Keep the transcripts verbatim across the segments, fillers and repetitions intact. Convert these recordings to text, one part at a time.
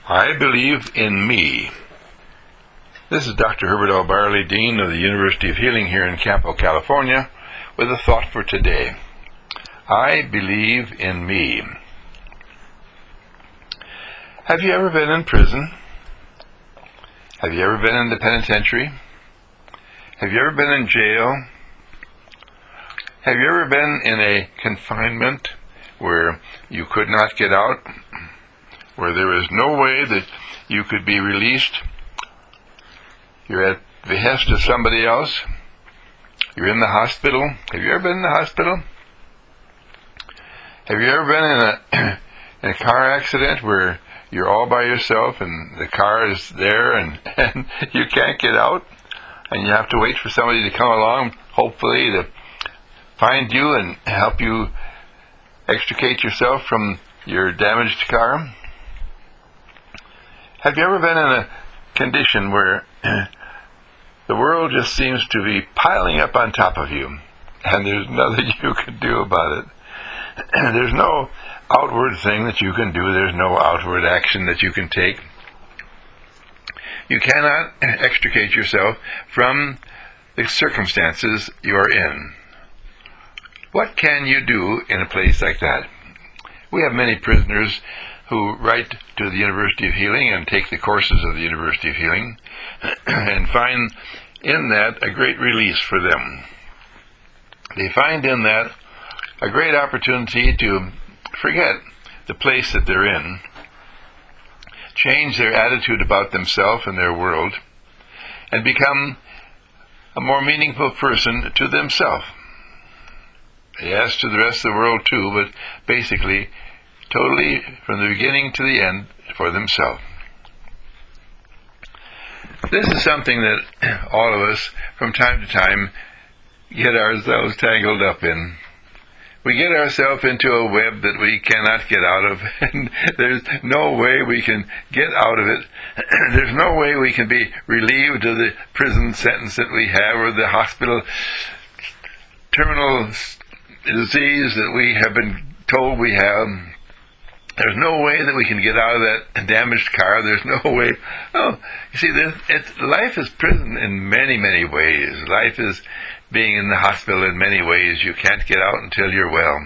I believe in me. This is Doctor Herbert L. Barley, Dean of the University of Healing here in Campo, California, with a thought for today. I believe in me. Have you ever been in prison? Have you ever been in the penitentiary? Have you ever been in jail? Have you ever been in a confinement where you could not get out, where there is no way that you could be released? You're at the behest of somebody else. You're in the hospital. Have you ever been in the hospital? Have you ever been in a in a car accident where you're all by yourself and the car is there and, and you can't get out, and you have to wait for somebody to come along, hopefully to find you and help you extricate yourself from your damaged car? Have you ever been in a condition where the world just seems to be piling up on top of you and there's nothing you can do about it? There's no outward thing that you can do. There's no outward action that you can take. You cannot extricate yourself from the circumstances you are in. What can you do in a place like that? We have many prisoners who write to the University of Healing and take the courses of the University of Healing and find in that a great release for them. They find in that a great opportunity to forget the place that they're in, change their attitude about themselves and their world, and become a more meaningful person to themselves. Yes, to the rest of the world too, but basically, totally from the beginning to the end for themselves. This is something that all of us, from time to time, get ourselves tangled up in. We get ourselves into a web that we cannot get out of, and there's no way we can get out of it. There's no way we can be relieved of the prison sentence that we have, or the hospital terminal disease that we have been told we have. There's no way that we can get out of that damaged car. There's no way. Oh, you see, it's, life is prison in many, many ways. Life is being in the hospital in many ways. You can't get out until you're well.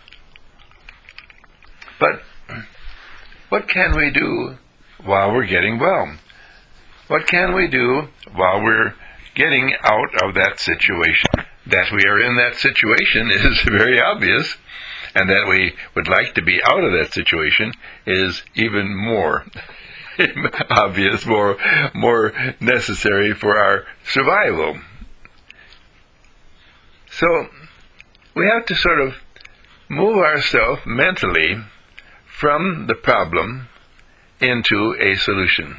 But what can we do while we're getting well? What can we do while we're getting out of that situation? That we are in that situation is very obvious, and that we would like to be out of that situation is even more obvious, more, more necessary for our survival. So we have to sort of move ourselves mentally from the problem into a solution.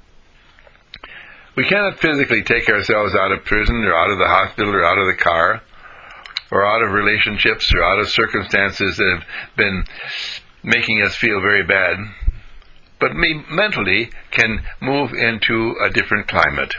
We cannot physically take ourselves out of prison or out of the hospital or out of the car or out of relationships or out of circumstances that have been making us feel very bad, but we mentally can move into a different climate.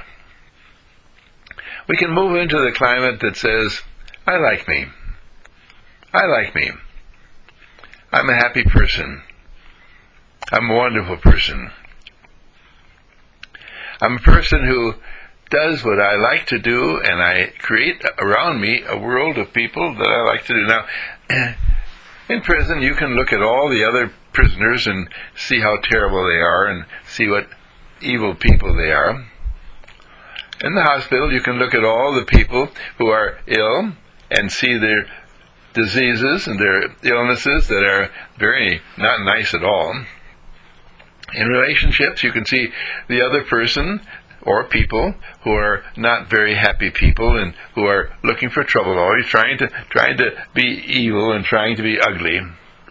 We can move into the climate that says, I like me. I like me. I'm a happy person. I'm a wonderful person. I'm a person who does what I like to do, and I create around me a world of people that I like to do. Now, in prison, you can look at all the other prisoners and see how terrible they are and see what evil people they are. In the hospital, you can look at all the people who are ill and see their diseases and their illnesses that are very not nice at all. In relationships, you can see the other person or people who are not very happy people and who are looking for trouble, always trying to trying to be evil and trying to be ugly.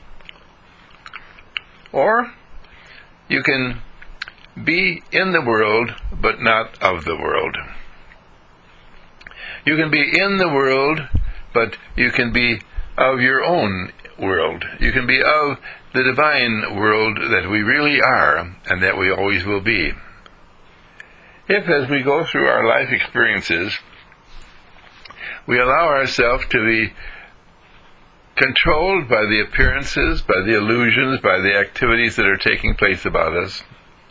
Or you can be in the world but not of the world. You can be in the world, but you can be of your own world. You can be of the divine world that we really are and that we always will be. If, as we go through our life experiences, we allow ourselves to be controlled by the appearances, by the illusions, by the activities that are taking place about us,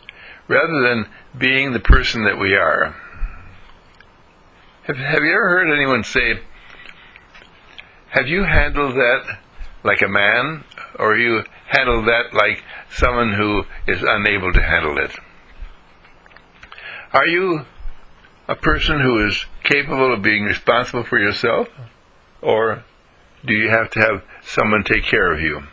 rather than being the person that we are. Have, have you ever heard anyone say, have you handled that like a man, or you handled that like someone who is unable to handle it? Are you a person who is capable of being responsible for yourself, or do you have to have someone take care of you?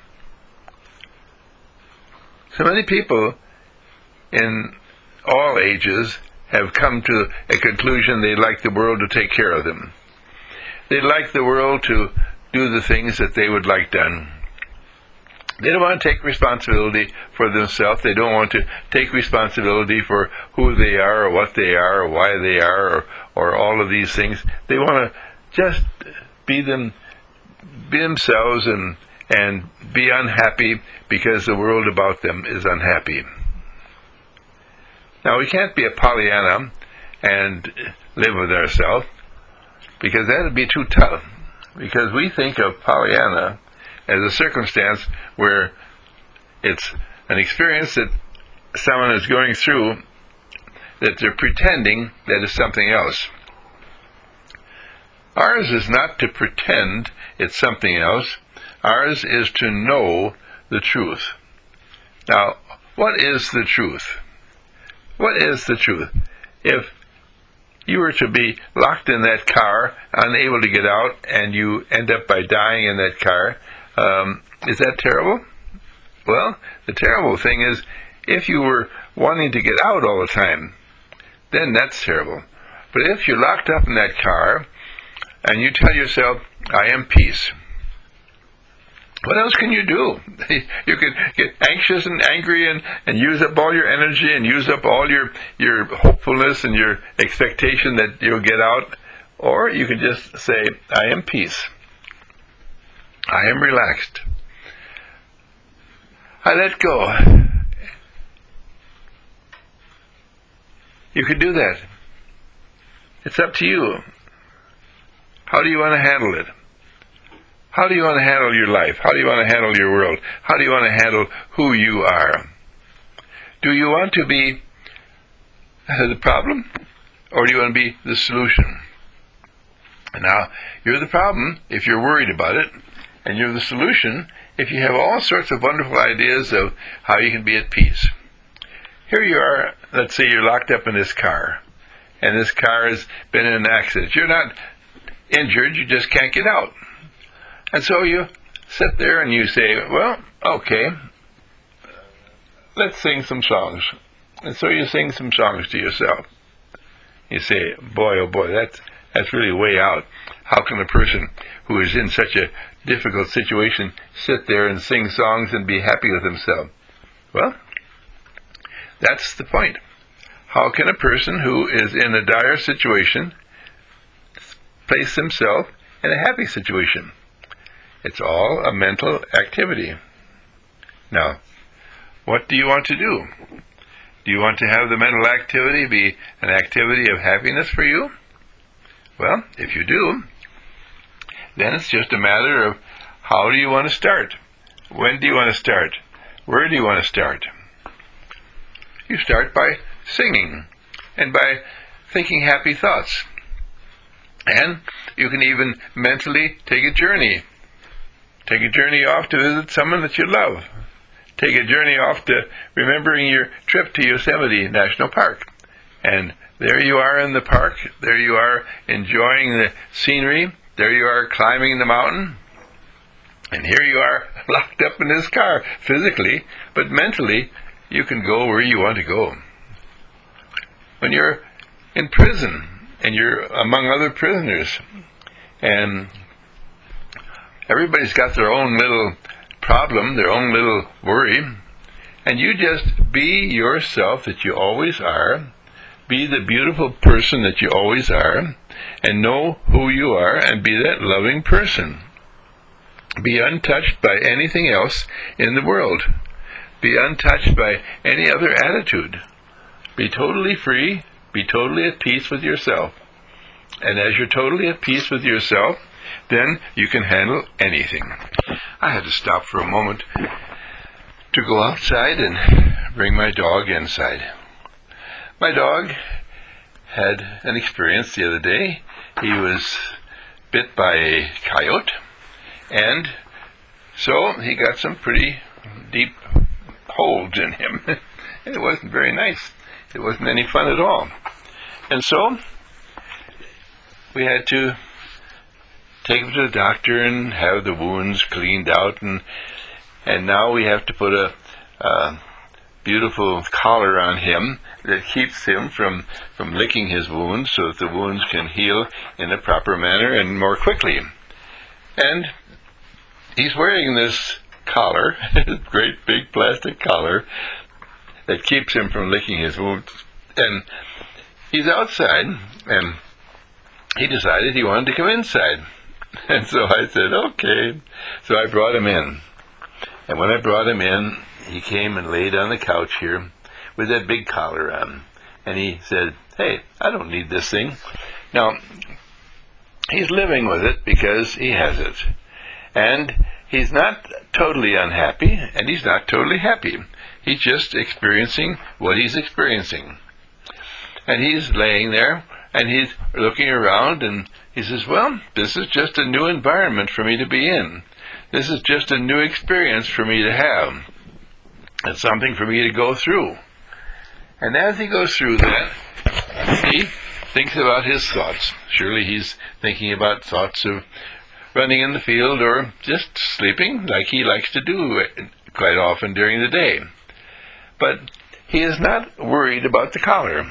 So many people in all ages have come to a conclusion they'd like the world to take care of them. They'd like the world to do the things that they would like done. They don't want to take responsibility for themselves. They don't want to take responsibility for who they are, or what they are, or why they are, or, or all of these things. They want to just be them, be themselves, and and be unhappy because the world about them is unhappy. Now, we can't be a Pollyanna and live with ourselves, because that would be too tough. Because we think of Pollyanna as a circumstance where it's an experience that someone is going through that they're pretending that is something else. Ours is not to pretend it's something else. Ours is to know the truth. Now, what is the truth? What is the truth? If you were to be locked in that car, unable to get out, and you end up by dying in that car, um, is that terrible? Well, the terrible thing is, if you were wanting to get out all the time, then that's terrible. But if you're locked up in that car, and you tell yourself, I am peace, what else can you do? You can get anxious and angry and, and use up all your energy and use up all your, your hopefulness and your expectation that you'll get out. Or you can just say, I am peace. I am relaxed. I let go. You can do that. It's up to you. How do you want to handle it? How do you want to handle your life? How do you want to handle your world? How do you want to handle who you are? Do you want to be the problem, or do you want to be the solution? Now, you're the problem if you're worried about it, and you're the solution if you have all sorts of wonderful ideas of how you can be at peace. Here you are, let's say you're locked up in this car, and this car has been in an accident. You're not injured, you just can't get out. And so you sit there and you say, well, okay, let's sing some songs. And so you sing some songs to yourself. You say, boy, oh boy, that's, that's really way out. How can a person who is in such a difficult situation sit there and sing songs and be happy with himself? Well, that's the point. How can a person who is in a dire situation place himself in a happy situation? It's all a mental activity. Now, what do you want to do? Do you want to have the mental activity be an activity of happiness for you? Well, if you do, then it's just a matter of how do you want to start? When do you want to start? Where do you want to start? You start by singing and by thinking happy thoughts. And you can even mentally take a journey. Take a journey off to visit someone that you love. Take a journey off to remembering your trip to Yosemite National Park. And there you are in the park. There you are enjoying the scenery. There you are climbing the mountain. And here you are locked up in this car physically, but mentally you can go where you want to go. When you're in prison and you're among other prisoners, and everybody's got their own little problem, their own little worry, and you just be yourself that you always are, be the beautiful person that you always are, and know who you are, and be that loving person. Be untouched by anything else in the world. Be untouched by any other attitude. Be totally free, be totally at peace with yourself. And as you're totally at peace with yourself, then you can handle anything. I had to stop for a moment to go outside and bring my dog inside. My dog had an experience the other day. He was bit by a coyote, and so he got some pretty deep holes in him. It wasn't very nice. It wasn't any fun at all. And so we had to take him to the doctor and have the wounds cleaned out, and and now we have to put a, a beautiful collar on him that keeps him from, from licking his wounds so that the wounds can heal in a proper manner and more quickly. And he's wearing this collar, great big plastic collar, that keeps him from licking his wounds. And he's outside, and he decided he wanted to come inside. And so I said, okay. So I brought him in. And when I brought him in, he came and laid on the couch here with that big collar on. And he said, hey, I don't need this thing. Now, he's living with it because he has it. And he's not totally unhappy, and he's not totally happy. He's just experiencing what he's experiencing. And he's laying there, and he's looking around, and he says, well, this is just a new environment for me to be in. This is just a new experience for me to have. It's something for me to go through. And as he goes through that, he thinks about his thoughts. Surely he's thinking about thoughts of running in the field or just sleeping, like he likes to do quite often during the day. But he is not worried about the collar.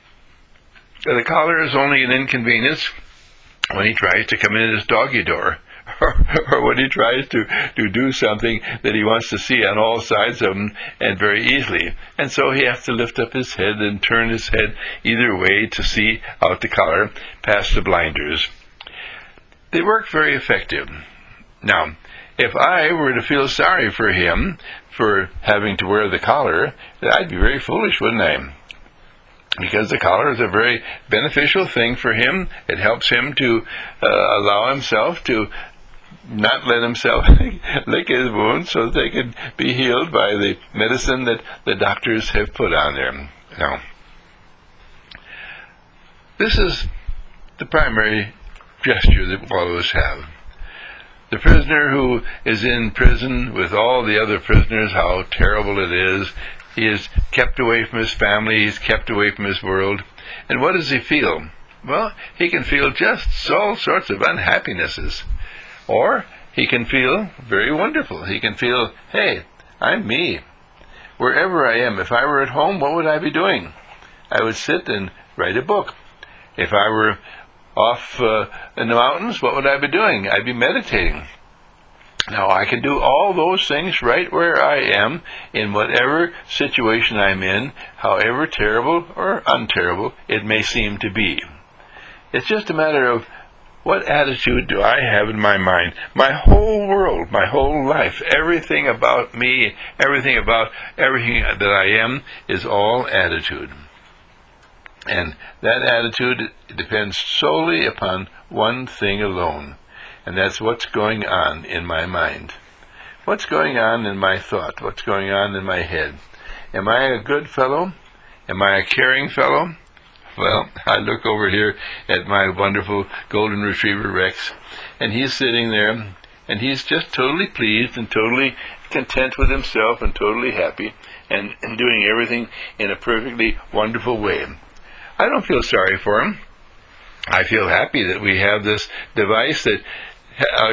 The collar is only an inconvenience when he tries to come in his doggy door, or, or when he tries to, to do something that he wants to see on all sides of him and very easily. And so he has to lift up his head and turn his head either way to see out the collar past the blinders. They work very effective. Now, if I were to feel sorry for him for having to wear the collar, I'd be very foolish, wouldn't I? Because the collar is a very beneficial thing for him. It helps him to uh, allow himself to not let himself lick his wounds so that they can be healed by the medicine that the doctors have put on there. Now, this is the primary gesture that all of us have. The prisoner who is in prison with all the other prisoners, how terrible it is. He is kept away from his family, he's kept away from his world. And what does he feel? Well, he can feel just all sorts of unhappinesses. Or he can feel very wonderful. He can feel, hey, I'm me. Wherever I am, if I were at home, what would I be doing? I would sit and write a book. If I were off uh, in the mountains, what would I be doing? I'd be meditating. Now, I can do all those things right where I am, in whatever situation I'm in, however terrible or unterrible it may seem to be. It's just a matter of what attitude do I have in my mind. My whole world, my whole life, everything about me, everything about everything that I am is all attitude. And that attitude depends solely upon one thing alone. And that's what's going on in my mind. What's going on in my thought? What's going on in my head? Am I a good fellow? Am I a caring fellow? Well, I look over here at my wonderful golden retriever Rex, and he's sitting there, and he's just totally pleased and totally content with himself and totally happy and, and doing everything in a perfectly wonderful way. I don't feel sorry for him. I feel happy that we have this device that uh,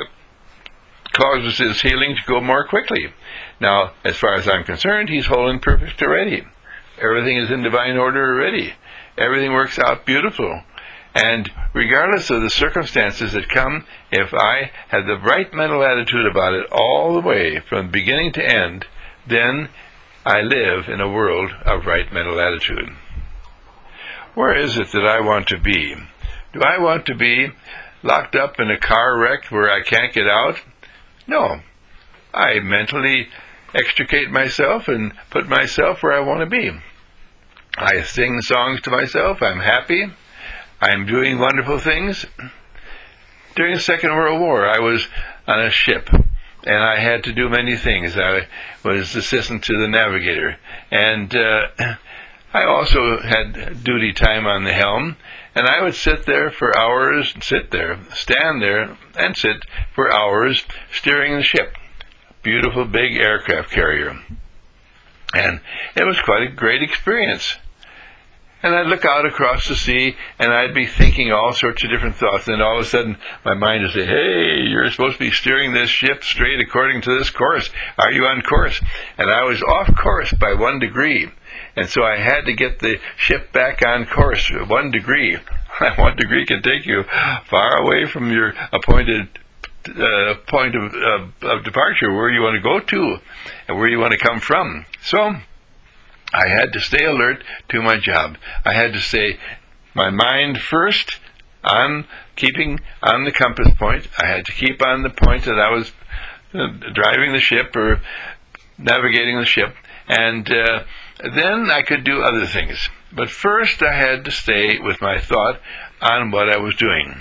causes his healing to go more quickly. Now, as far as I'm concerned, he's whole and perfect already. Everything is in divine order already. Everything works out beautiful. And regardless of the circumstances that come, if I have the right mental attitude about it all the way from beginning to end, then I live in a world of right mental attitude. Where is it that I want to be? Do I want to be locked up in a car wreck where I can't get out? No. I mentally extricate myself and put myself where I want to be. I sing songs to myself. I'm happy. I'm doing wonderful things. During the Second World War, I was on a ship, and I had to do many things. I was assistant to the navigator, and uh, I also had duty time on the helm, and I would sit there for hours, sit there, stand there, and sit for hours steering the ship. Beautiful big aircraft carrier. And it was quite a great experience. And I'd look out across the sea, and I'd be thinking all sorts of different thoughts, and all of a sudden my mind would say, hey, you're supposed to be steering this ship straight according to this course. Are you on course? And I was off course by one degree. And so I had to get the ship back on course one degree. One degree can take you far away from your appointed uh, point of, of, of departure, where you want to go to and where you want to come from. So I had to stay alert to my job. I had to stay my mind first on keeping on the compass point. I had to keep on the point that I was uh, driving the ship or navigating the ship, and uh, then I could do other things. But first I had to stay with my thought on what I was doing.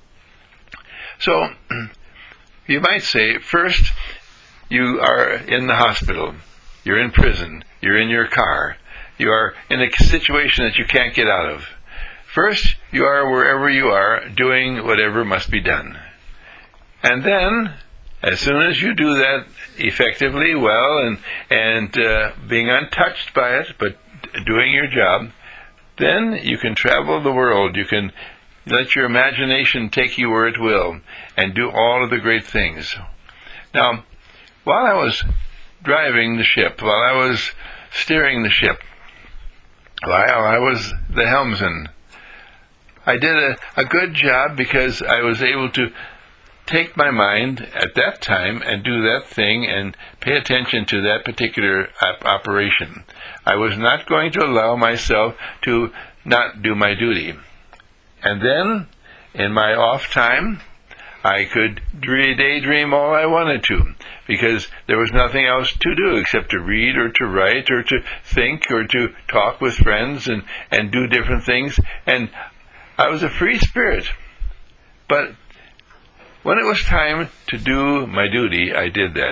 So you might say, first you are in the hospital, you're in prison, you're in your car, you are in a situation that you can't get out of. First, you are wherever you are, doing whatever must be done. And then, as soon as you do that effectively, well, and, and uh, being untouched by it, but doing your job, then you can travel the world. You can let your imagination take you where it will, and do all of the great things. Now, while I was driving the ship, while I was steering the ship, while I was the helmsman, I did a, a good job, because I was able to take my mind at that time and do that thing and pay attention to that particular op- operation. I was not going to allow myself to not do my duty. And then, in my off time, I could daydream all I wanted to, because there was nothing else to do except to read or to write or to think or to talk with friends and, and do different things. And I was a free spirit. But when it was time to do my duty, I did that.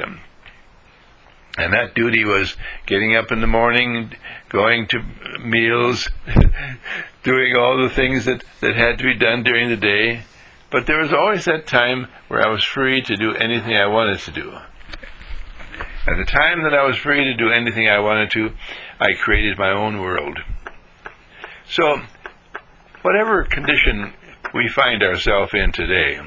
And that duty was getting up in the morning, going to meals, doing all the things that, that had to be done during the day. But there was always that time where I was free to do anything I wanted to do. At the time that I was free to do anything I wanted to, I created my own world. So, whatever condition we find ourselves in today,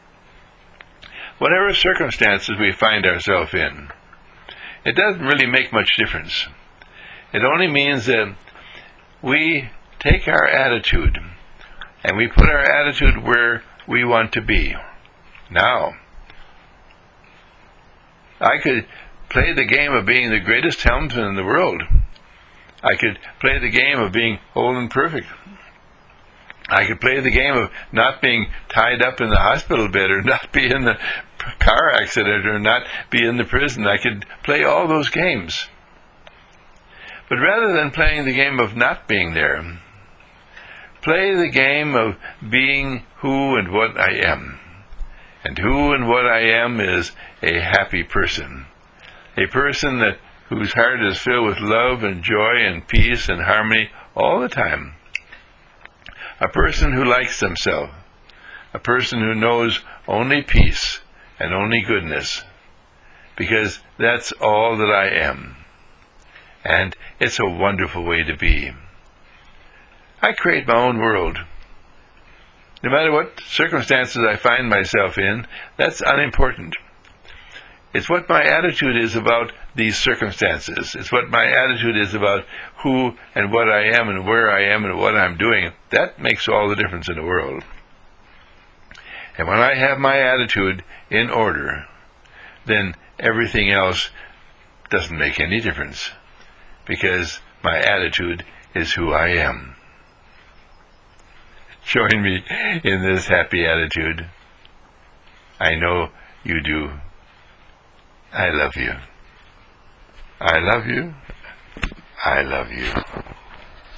whatever circumstances we find ourselves in, it doesn't really make much difference. It only means that we take our attitude and we put our attitude where we want to be. Now, I could play the game of being the greatest helmsman in the world. I could play the game of being whole and perfect. I could play the game of not being tied up in the hospital bed, or not be in the car accident, or not be in the prison. I could play all those games. But rather than playing the game of not being there, play the game of being who and what I am. And who and what I am is a happy person. A person that whose heart is filled with love and joy and peace and harmony all the time. A person who likes themselves. A person who knows only peace and only goodness. Because that's all that I am. And it's a wonderful way to be. I create my own world. No matter what circumstances I find myself in, that's unimportant. It's what my attitude is about these circumstances. It's what my attitude is about who and what I am and where I am and what I'm doing. That makes all the difference in the world. And when I have my attitude in order, then everything else doesn't make any difference, because my attitude is who I am. Join me in this happy attitude. I know you do. I love you. I love you. I love you.